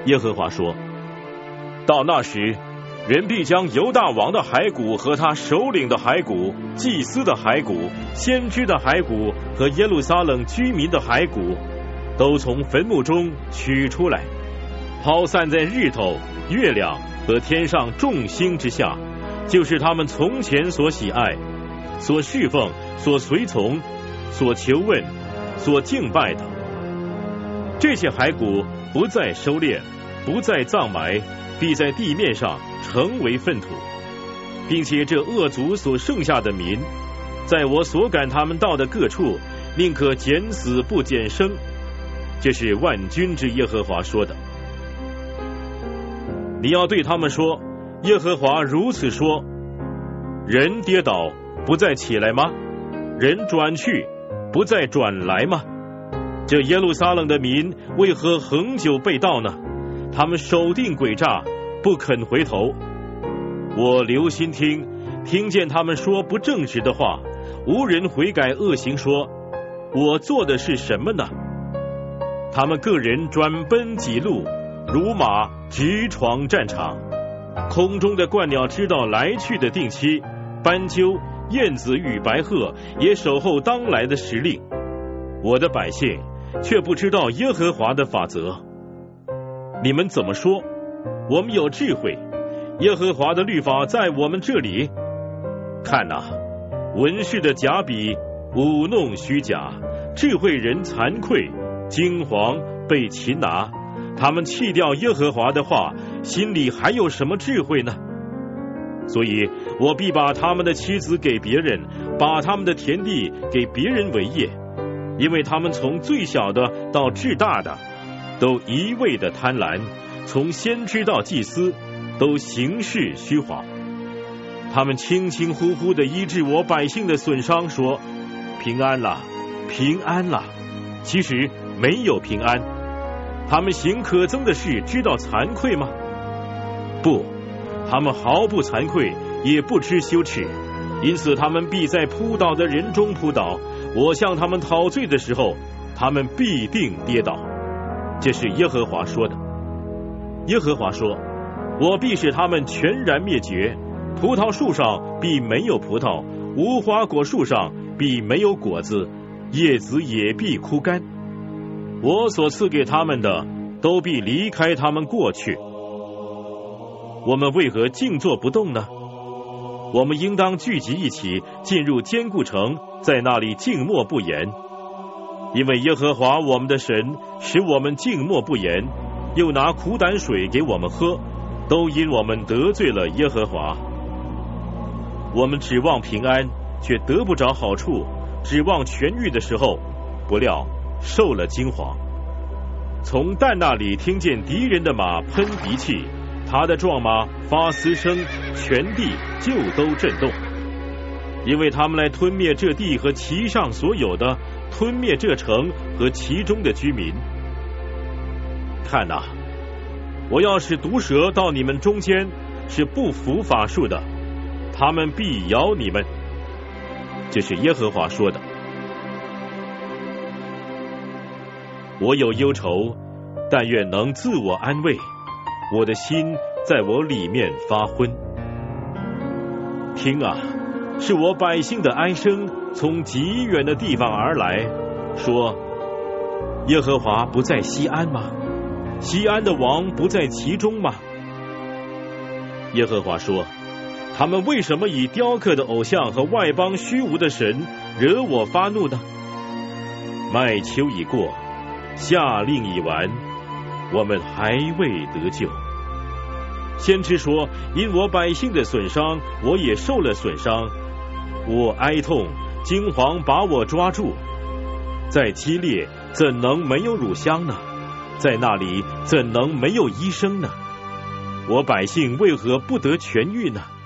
耶和华说：到那时，人必将犹大王的骸骨和他首领的骸骨、祭司的骸骨、先知的骸骨和耶路撒冷居民的骸骨，都从坟墓中取出来，抛散在日头、月亮和天上众星之下，就是他们从前所喜爱、所侍奉、所随从、所求问、所敬拜的。这些骸骨不再收敛，不再葬埋，必在地面上成为粪土，并且这恶族所剩下的民，在我所赶他们到的各处，宁可减死不减生。这是万军之耶和华说的。你要对他们说，耶和华如此说：人跌倒不再起来吗？人转去不再转来吗？这耶路撒冷的民为何恒久被盗呢？他们守定诡诈，不肯回头。我留心听，听见他们说不正直的话，无人悔改恶行，说我做的是什么呢？他们个人转奔己路，如马直闯战场。空中的鹳鸟知道来去的定期，斑鸠、燕子与白鹤也守候当来的时令。我的百姓却不知道耶和华的法则。你们怎么说？我们有智慧，耶和华的律法在我们这里。看哪，文士的假笔舞弄虚假，智慧人惭愧，惊惶被擒拿。他们弃掉耶和华的话，心里还有什么智慧呢？所以我必把他们的妻子给别人，把他们的田地给别人为业，因为他们从最小的到至大的都一味的贪婪，从先知到祭司都行事虚谎。他们轻轻呼呼的医治我百姓的损伤，说平安了，平安了，其实没有平安。他们行可憎的事，知道惭愧吗？不，他们毫不惭愧，也不知羞耻，因此他们必在扑倒的人中扑倒。我向他们讨罪的时候，他们必定跌倒。这是耶和华说的。耶和华说：我必使他们全然灭绝，葡萄树上必没有葡萄，无花果树上必没有果子，叶子也必枯干。我所赐给他们的，都必离开他们过去。我们为何静坐不动呢？我们应当聚集一起，进入坚固城，在那里静默不言。因为耶和华我们的神使我们静默不言，又拿苦胆水给我们喝，都因我们得罪了耶和华。我们指望平安，却得不着好处；指望痊愈的时候，不料受了惊惶。从但那里听见敌人的马喷鼻气，他的壮马发嘶声，全地就都震动。因为他们来吞灭这地和其上所有的，吞灭这城和其中的居民。看哪，我要使毒蛇到你们中间，是不服法术的，他们必咬你们。这是耶和华说的。我有忧愁，但愿能自我安慰，我的心在我里面发昏。听啊，是我百姓的哀声从极远的地方而来，说耶和华不在西安吗？西安的王不在其中吗？耶和华说，他们为什么以雕刻的偶像和外邦虚无的神惹我发怒呢？麦秋已过，夏令已完，我们还未得救。先知说，因我百姓的损伤，我也受了损伤，我哀痛，惊惶把我抓住。在基列怎能没有乳香呢？在那里怎能没有医生呢？我百姓为何不得痊愈呢？